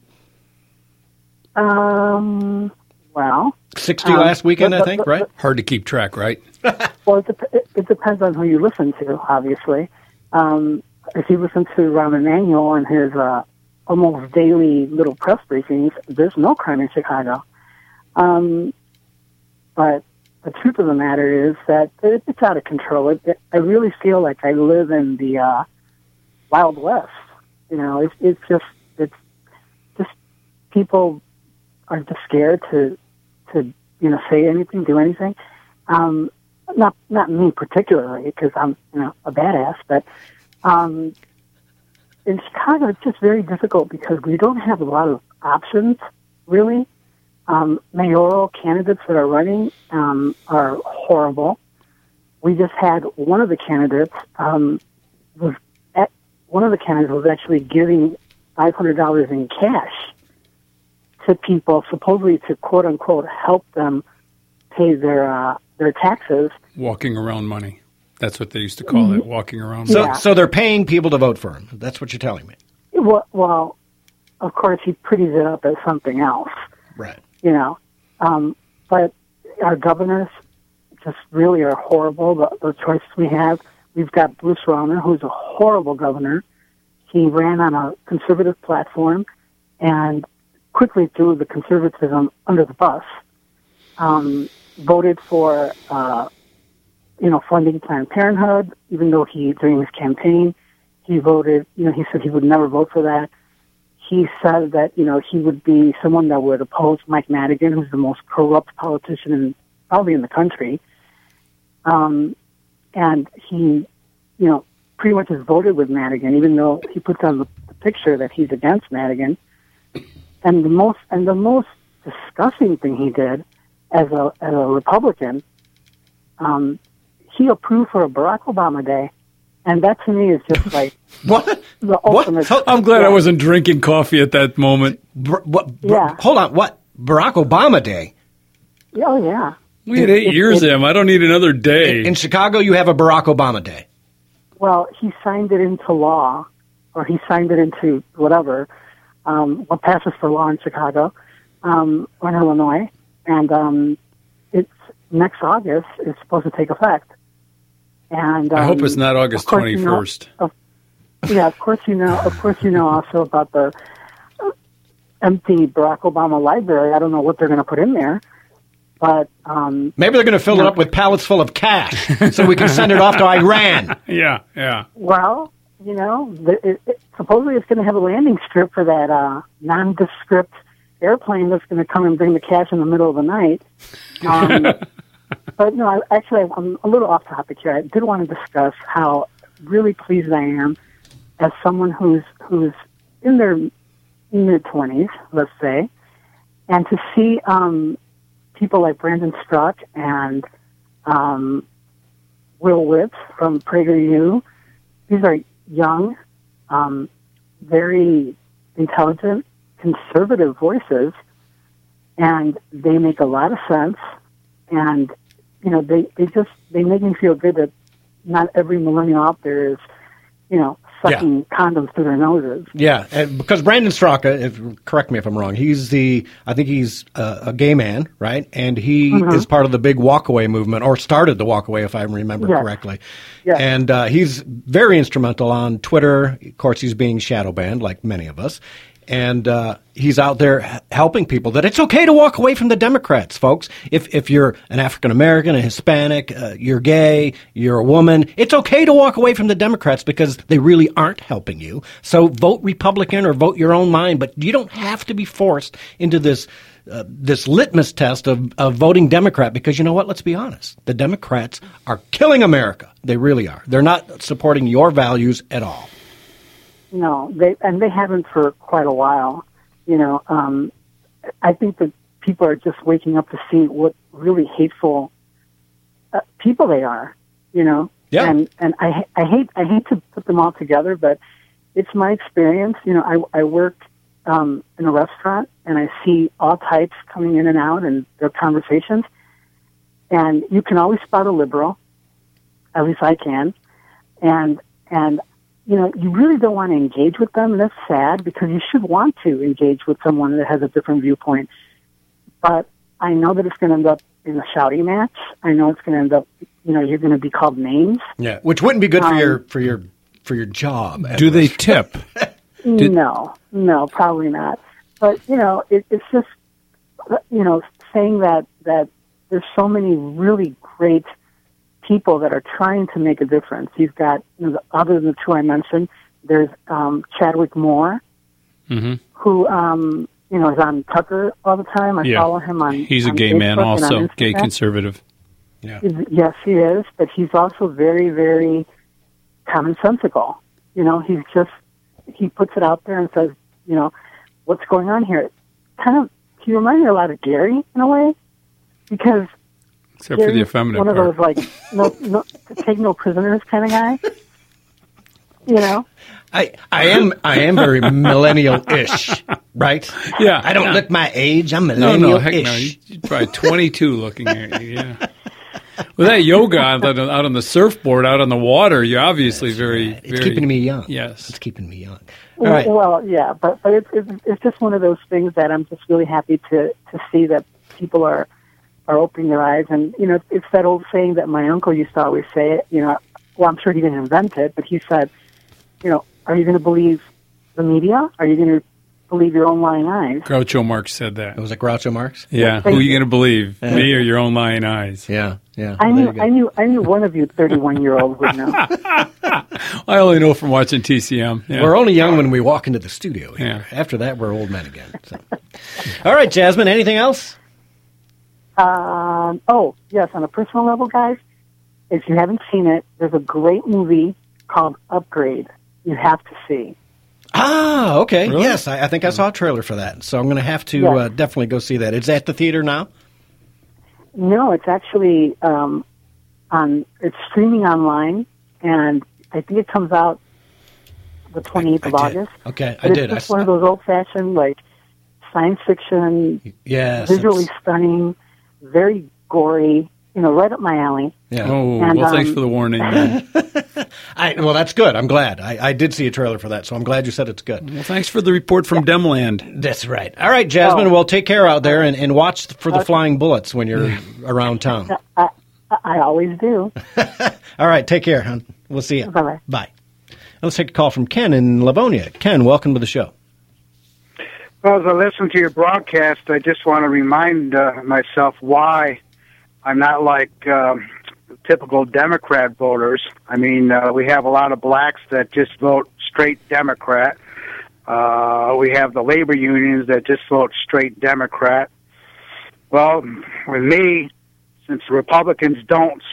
Speaker 20: Well,
Speaker 2: 60 last weekend, I think, right?
Speaker 3: Hard to keep track, right?
Speaker 20: Well, it depends on who you listen to, obviously. If you listen to Rahm Emanuel and his almost daily little press briefings, there's no crime in Chicago. But the truth of the matter is that it's out of control. I really feel like I live in the Wild West. You know, it's just people are just scared to say anything, do anything. Not me particularly, because I'm a badass, but in Chicago it's just very difficult because we don't have a lot of options, really. Mayoral candidates that are running are horrible. We just had one of the candidates was actually giving $500 in cash to people, supposedly to quote unquote help them pay their taxes.
Speaker 3: Walking around money. That's what they used to call it, walking around money.
Speaker 2: So they're paying people to vote for him. That's what you're telling me.
Speaker 20: Well, of course he pretties it up as something else.
Speaker 2: Right.
Speaker 20: But our governors just really are horrible. The choices we have. We've got Bruce Rauner, who's a horrible governor. He ran on a conservative platform and quickly threw the conservatism under the bus. Voted for, funding Planned Parenthood, even though during his campaign, he voted, he said he would never vote for that. He said that, he would be someone that would oppose Mike Madigan, who's the most corrupt politician probably in the country. And he, pretty much has voted with Madigan, even though he puts on the picture that he's against Madigan. And the most disgusting thing he did as a Republican, he approved for a Barack Obama Day. And that to me is just like
Speaker 2: what?
Speaker 20: The ultimate.
Speaker 3: I'm glad I wasn't drinking coffee at that moment.
Speaker 2: Hold on. What? Barack Obama Day?
Speaker 20: Oh, yeah.
Speaker 3: We had 8 years of him. I don't need another day.
Speaker 2: In Chicago, you have a Barack Obama Day.
Speaker 20: Well, he signed it into law, or he signed it into whatever, what passes for law in Chicago or in Illinois. And it's next August. It's supposed to take effect. And
Speaker 3: I hope it's not August 21st.
Speaker 20: Of course you know also about the empty Barack Obama library. I don't know what they're going to put in there, but
Speaker 2: maybe they're going to fill it up with pallets full of cash so we can send it off to Iran.
Speaker 3: Yeah.
Speaker 20: Well, supposedly it's going to have a landing strip for that nondescript airplane that's going to come and bring the cash in the middle of the night. But no, I'm a little off topic here. I did want to discuss how really pleased I am as someone who's in their mid-20s, let's say, and to see people like Brandon Struck and Will Witz from PragerU. These are young, very intelligent, conservative voices, and they make a lot of sense. And they make me feel good that not every millennial out there is, sucking condoms through their noses.
Speaker 2: Yeah, and because Brandon Straka, correct me if I'm wrong, I think he's a gay man, right? And he is part of the big walkaway movement, or started the walkaway, if I remember correctly.
Speaker 20: Yes.
Speaker 2: And he's very instrumental on Twitter. Of course, he's being shadow banned, like many of us. And he's out there helping people that it's okay to walk away from the Democrats, folks. If you're an African-American, a Hispanic, you're gay, you're a woman, it's okay to walk away from the Democrats because they really aren't helping you. So vote Republican or vote your own mind, but you don't have to be forced into this litmus test of voting Democrat because, you know what, let's be honest. The Democrats are killing America. They really are. They're not supporting your values at all.
Speaker 20: No, they haven't for quite a while. I think that people are just waking up to see what really hateful people they are. Yeah. And I hate to put them all together, but it's my experience. I work in a restaurant and I see all types coming in and out and their conversations, and you can always spot a liberal. At least I can, and. You really don't want to engage with them, and that's sad because you should want to engage with someone that has a different viewpoint. But I know that it's going to end up in a shouting match. I know it's going to end up, you're going to be called names.
Speaker 2: Yeah, which wouldn't be good for your job.
Speaker 3: Do they tip?
Speaker 20: No, probably not. But it's just saying that there's so many really great people that are trying to make a difference. You've got, other than the two I mentioned, there's Chadwick Moore, who, is on Tucker all the time. I follow him on
Speaker 3: He's a gay
Speaker 20: Facebook
Speaker 3: man also, gay conservative.
Speaker 2: Yeah.
Speaker 20: Yes, he is, but he's also very, very commonsensical. He puts it out there and says, what's going on here? He reminds me a lot of Gary in a way, because
Speaker 3: except for the effeminate
Speaker 20: one
Speaker 3: part.
Speaker 20: of those no take no prisoners kind of guy.
Speaker 2: I am very millennial-ish, right?
Speaker 3: Yeah.
Speaker 2: I don't look my age. I'm millennial-ish.
Speaker 3: No, heck no. You're probably 22 looking at you, yeah. With that yoga out on the surfboard, out on the water, you're obviously
Speaker 2: it's keeping me young.
Speaker 3: Yes.
Speaker 2: It's keeping me young. All right.
Speaker 20: Well, yeah, but it's just one of those things that I'm just really happy to see that people are opening their eyes. And, it's that old saying that my uncle used to always say, well, I'm sure he didn't invent it, but he said, are you going to believe the media? Are you going to believe your own lying eyes?
Speaker 3: Groucho Marx said that.
Speaker 2: Was it Groucho Marx?
Speaker 3: Yeah. Who are you going to believe, me or your own lying eyes?
Speaker 2: Yeah.
Speaker 20: I knew one of you 31-year-olds would know.
Speaker 3: I only know from watching TCM. Yeah.
Speaker 2: We're only young when we walk into the studio here. Yeah. After that, we're old men again. So. All right, Jasmine, anything else?
Speaker 20: Yes, on a personal level, guys, if you haven't seen it, there's a great movie called Upgrade you have to see.
Speaker 2: Ah, okay.
Speaker 3: Really?
Speaker 2: Yes, I think I saw a trailer for that, so I'm going to have to definitely go see that. It's at the theater now?
Speaker 20: No, it's actually it's streaming online, and I think it comes out the 28th of August.
Speaker 2: Okay,
Speaker 20: I did. It's just one of those old-fashioned, science fiction, visually stunning, very gory, right up my alley.
Speaker 2: Yeah.
Speaker 3: Oh, thanks for the warning.
Speaker 2: Well, that's good. I'm glad. I did see a trailer for that, so I'm glad you said it's good.
Speaker 3: Well, thanks for the report from Demland.
Speaker 2: That's right. All right, Jasmine, well, take care out there and watch for the flying bullets when you're around town.
Speaker 20: I always do.
Speaker 2: All right, take care, hon. We'll see you.
Speaker 20: Bye-bye.
Speaker 2: Bye. Let's take a call from Ken in Livonia. Ken, welcome to the show.
Speaker 21: Well, as I listen to your broadcast, I just want to remind myself why I'm not like typical Democrat voters. I mean, we have a lot of blacks that just vote straight Democrat. We have the labor unions that just vote straight Democrat. Well, with me, since the Republicans don't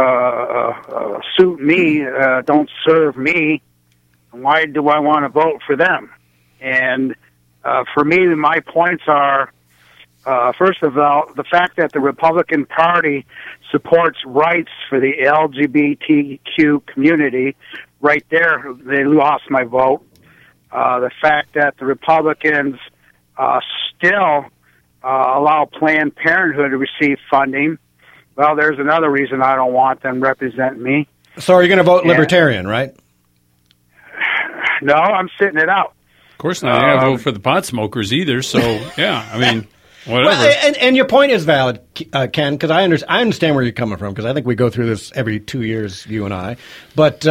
Speaker 21: suit me, don't serve me, why do I want to vote for them? And for me, my points are, first of all, the fact that the Republican Party supports rights for the LGBTQ community. Right there, they lost my vote. The fact that the Republicans still allow Planned Parenthood to receive funding. Well, there's another reason I don't want them represent me.
Speaker 2: So are you going to vote Libertarian, right?
Speaker 21: No, I'm sitting it out.
Speaker 3: Of course not. You're not going to vote for the pot smokers either. So, yeah, I mean, whatever.
Speaker 2: Well, and your point is valid, Ken, because I understand where you're coming from, because I think we go through this every 2 years, you and I. But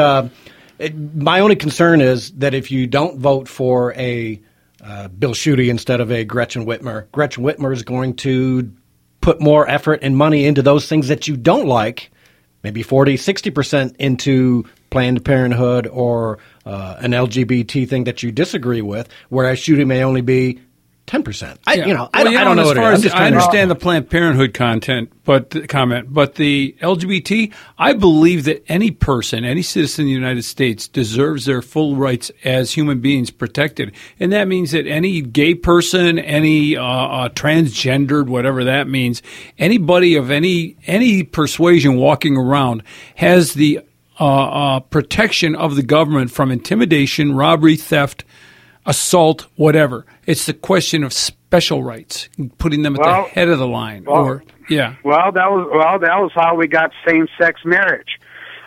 Speaker 2: my only concern is that if you don't vote for a Bill Schuette instead of a Gretchen Whitmer is going to put more effort and money into those things that you don't like, maybe 40, 60% into Planned Parenthood or an LGBT thing that you disagree with, whereas Schuette may only be 10%. I don't know what it is.
Speaker 3: I understand the Planned Parenthood comment, but the LGBT, I believe that any person, any citizen in the United States deserves their full rights as human beings protected. And that means that any gay person, any transgendered, whatever that means, anybody of any persuasion walking around has the protection of the government from intimidation, robbery, theft, assault, whatever. It's the question of special rights, putting them at the head of the line.
Speaker 21: Well, that was how we got same-sex marriage.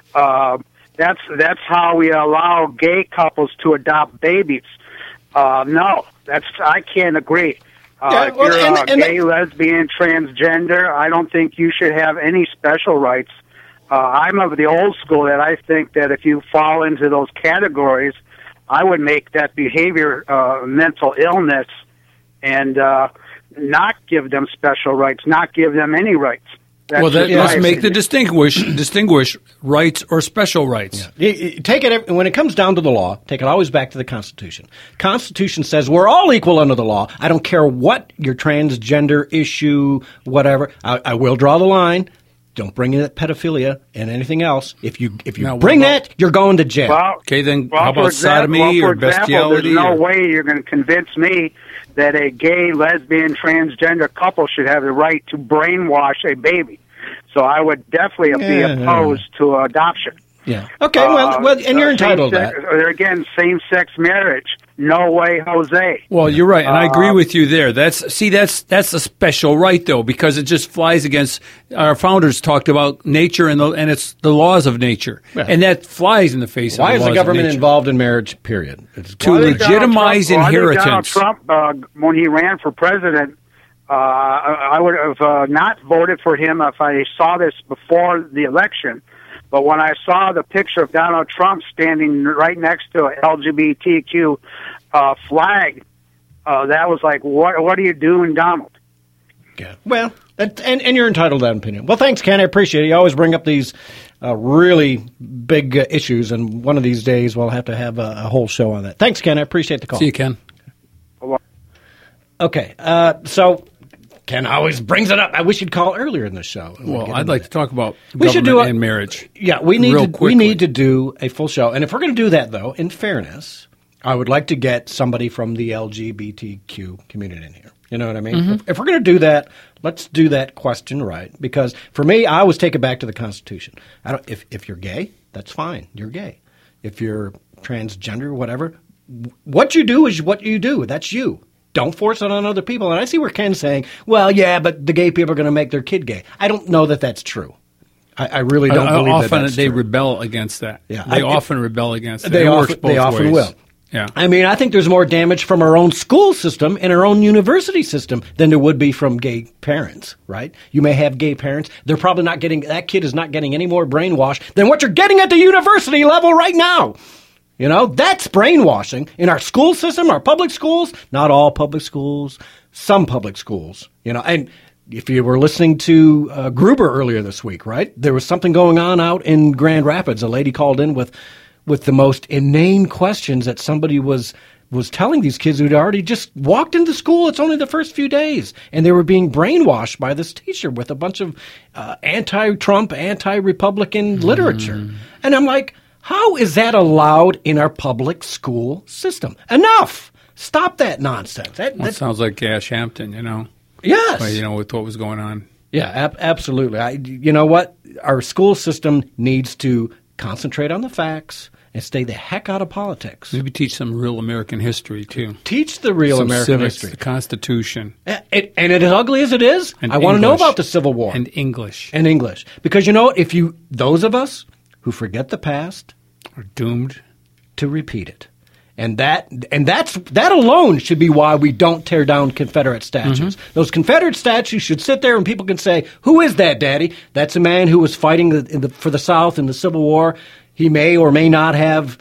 Speaker 21: That's how we allow gay couples to adopt babies. No, I can't agree. If you're gay, lesbian, transgender, I don't think you should have any special rights. I'm of the old school that I think that if you fall into those categories, I would make that behavior mental illness and not give them special rights, not give them any rights.
Speaker 3: Let's make the distinguish rights or special rights.
Speaker 2: Yeah. Take it when it comes down to the law. Take it always back to the Constitution. Constitution says we're all equal under the law. I don't care what your transgender issue, whatever. I will draw the line. Don't bring in pedophilia and anything else. If you bring that, you're going to jail.
Speaker 3: How about sodomy or bestiality?
Speaker 21: There's no way you're going to convince me that a gay, lesbian, transgender couple should have the right to brainwash a baby. So I would definitely be opposed to adoption.
Speaker 2: Yeah. Okay. Well, and you're entitled to that.
Speaker 21: Again, same-sex marriage. No way, Jose.
Speaker 3: Well, you're right, and I agree with you there. That's a special right, though, because it just flies against our founders talked about nature and it's the laws of nature, and that flies in the face.
Speaker 2: Why
Speaker 3: of the
Speaker 2: is the government
Speaker 3: of
Speaker 2: involved in marriage? Period.
Speaker 21: To legitimize inheritance. Trump, when he ran for president, I would have not voted for him if I saw this before the election. But when I saw the picture of Donald Trump standing right next to an LGBTQ flag, that was like, what are you doing, Donald?
Speaker 2: Yeah. Well, and you're entitled to that opinion. Well, thanks, Ken. I appreciate it. You always bring up these really big issues, and one of these days we'll have to have a whole show on that. Thanks, Ken. I appreciate the call.
Speaker 3: See you, Ken.
Speaker 2: Okay. So Ken always brings it up. I wish you'd call earlier in the show.
Speaker 3: Well, I'd like to talk about government and marriage.
Speaker 2: Yeah, we need to do a full show. And if we're going to do that, though, in fairness, I would like to get somebody from the LGBTQ community in here. You know what I mean?
Speaker 3: Mm-hmm.
Speaker 2: If we're going to do that, let's do that question right. Because for me, I always take it back to the Constitution. If you're gay, that's fine. You're gay. If you're transgender, whatever, what you do is what you do. That's you. Don't force it on other people. And I see where Ken's saying, well, yeah, but the gay people are going to make their kid gay. I don't know that that's true. I really don't believe that's
Speaker 3: they
Speaker 2: true.
Speaker 3: rebel against that.
Speaker 2: Yeah,
Speaker 3: they often rebel against that.
Speaker 2: They often will.
Speaker 3: Yeah.
Speaker 2: I mean, I think there's more damage from our own school system and our own university system than there would be from gay parents, right? You may have gay parents. They're probably not getting – that kid is not getting any more brainwash than what you're getting at the university level right now. You know, that's brainwashing in our school system, our public schools, not all public schools, some public schools, you know. And if you were listening to Gruber earlier this week, right, there was something going on out in Grand Rapids. A lady called in with the most inane questions that somebody was telling these kids who'd already just walked into school. It's only the first few days. And they were being brainwashed by this teacher with a bunch of anti-Trump, anti-Republican literature. And I'm like, how is that allowed in our public school system? Enough! Stop that nonsense.
Speaker 3: That sounds like Ash Hampton, you know.
Speaker 2: Yes.
Speaker 3: With what was going on.
Speaker 2: Yeah, absolutely. You know what? Our school system needs to concentrate on the facts and stay the heck out of politics.
Speaker 3: Maybe teach some real American history, too.
Speaker 2: Teach the real American
Speaker 3: civics,
Speaker 2: history.
Speaker 3: The Constitution.
Speaker 2: And as ugly as it is, I want to know about the Civil War.
Speaker 3: And English.
Speaker 2: Because, you know what? Those of us who forget the past
Speaker 3: are doomed
Speaker 2: to repeat it. And that alone should be why we don't tear down Confederate statues. Mm-hmm. Those Confederate statues should sit there and people can say, "Who is that, Daddy?" That's a man who was fighting for the South in the Civil War. He may or may not have,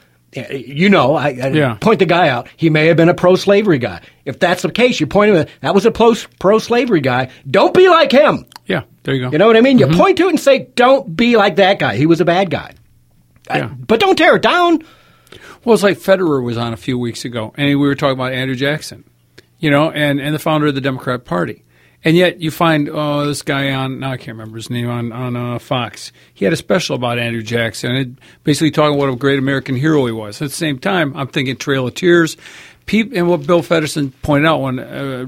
Speaker 2: I point the guy out. He may have been a pro-slavery guy. If that's the case, you point him. That was a pro-slavery guy. Don't be like him.
Speaker 3: Yeah, there you go.
Speaker 2: You know what I mean? Mm-hmm. You point to it and say, "Don't be like that guy. He was a bad guy."
Speaker 3: Yeah.
Speaker 2: But don't tear it down.
Speaker 3: Well, it's like Federer was on a few weeks ago, and we were talking about Andrew Jackson, and the founder of the Democrat Party. And yet you find, this guy I can't remember his name, on Fox. He had a special about Andrew Jackson, basically talking about what a great American hero he was. At the same time, I'm thinking Trail of Tears. And what Bill Federson pointed out when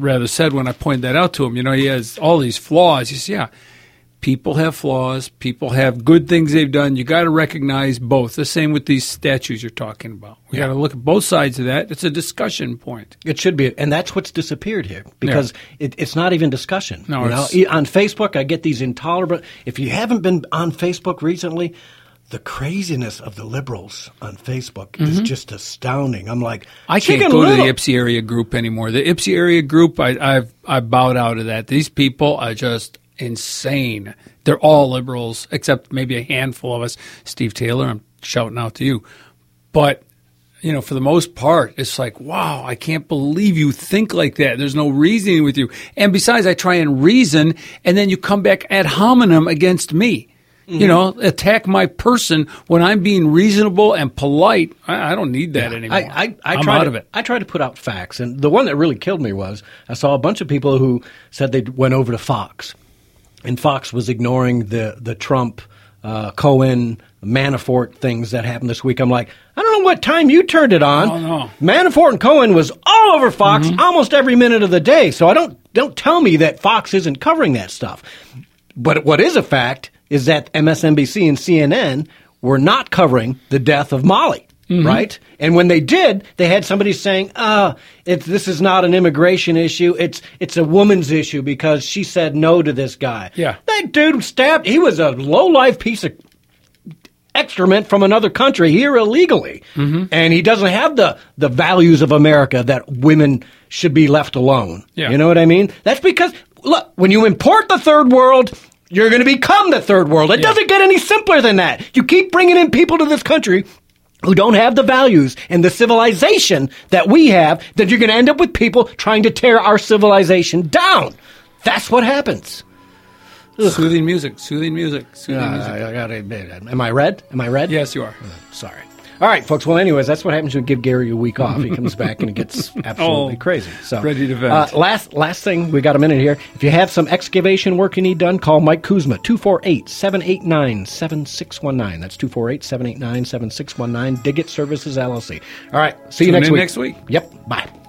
Speaker 3: I pointed that out to him, he has all these flaws. He says, yeah. People have flaws. People have good things they've done. You got to recognize both. The same with these statues you're talking about. We got to look at both sides of that. It's a discussion point.
Speaker 2: It should be, and that's what's disappeared here because it's not even discussion.
Speaker 3: No,
Speaker 2: on Facebook, I get these intolerable. If you haven't been on Facebook recently, the craziness of the liberals on Facebook is just astounding. I'm like,
Speaker 3: I can't go to the Ypsi area group anymore. The Ypsi area group, I bowed out of that. These people are just insane. They're all liberals, except maybe a handful of us. Steve Taylor, I'm shouting out to you. But, for the most part, it's like, wow, I can't believe you think like that. There's no reasoning with you. And besides, I try and reason, and then you come back ad hominem against me. Mm-hmm. Attack my person when I'm being reasonable and polite. I don't need that anymore. I'm out of it.
Speaker 2: I try to put out facts. And the one that really killed me was I saw a bunch of people who said they went over to Fox. And Fox was ignoring the Trump, Cohen, Manafort things that happened this week. I'm like, I don't know what time you turned it on.
Speaker 3: Oh, no.
Speaker 2: Manafort and Cohen was all over Fox almost every minute of the day. So don't tell me that Fox isn't covering that stuff. But what is a fact is that MSNBC and CNN were not covering the death of Molly. Right? And when they did, they had somebody saying, this is not an immigration issue. It's a woman's issue because she said no to this guy.
Speaker 3: Yeah.
Speaker 2: That dude he was a low-life piece of excrement from another country here illegally. Mm-hmm. And he doesn't have the values of America that women should be left alone.
Speaker 3: Yeah.
Speaker 2: You know what I mean? That's because, look, when you import the third world, you're going to become the third world. It doesn't get any simpler than that. You keep bringing in people to this country who don't have the values and the civilization that we have, then you're going to end up with people trying to tear our civilization down. That's what happens.
Speaker 3: Soothing music.
Speaker 2: Am I red?
Speaker 3: Yes, you are.
Speaker 2: Sorry. All right, folks. Well, anyways, that's what happens when you give Gary a week off. He comes back and it gets absolutely crazy. So,
Speaker 3: ready to vent.
Speaker 2: Last thing, we got a minute here. If you have some excavation work you need done, call Mike Kuzma, 248-789-7619. That's 248-789-7619. Dig It Services, LLC. All right, see you next week.
Speaker 3: Next week.
Speaker 2: Yep, bye.